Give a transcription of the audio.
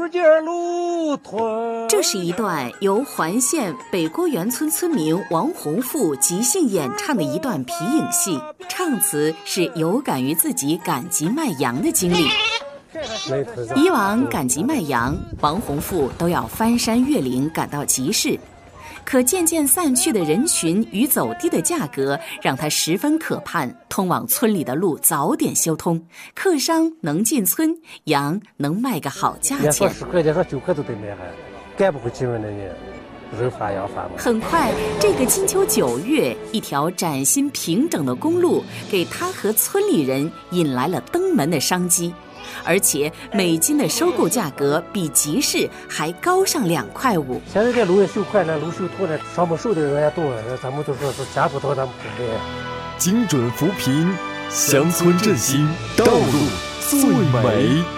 使劲路吞。 这是一段由环县北郭园村村民王洪富即兴演唱的一段皮影戏，唱词是有感于自己赶集卖羊的经历。以往赶集卖羊，王洪富都要翻山越岭赶到集市，可渐渐散去的人群与走低的价格，让他十分渴盼通往村里的路早点修通，客商能进村，羊能卖个好价钱。 说10块钱，说9块都得买，还赶不回去嘛？那人人发羊发嘛。 很快，这个金秋9月，一条崭新平整的公路给他和村里人引来了登门的商机。而且每斤的收购价格比集市还高上2.5块。 现在这路也修快了，路修通了，上不收的人也多了，咱们都说是家不多，咱们不买。 精准扶贫，乡村振兴，道路最美。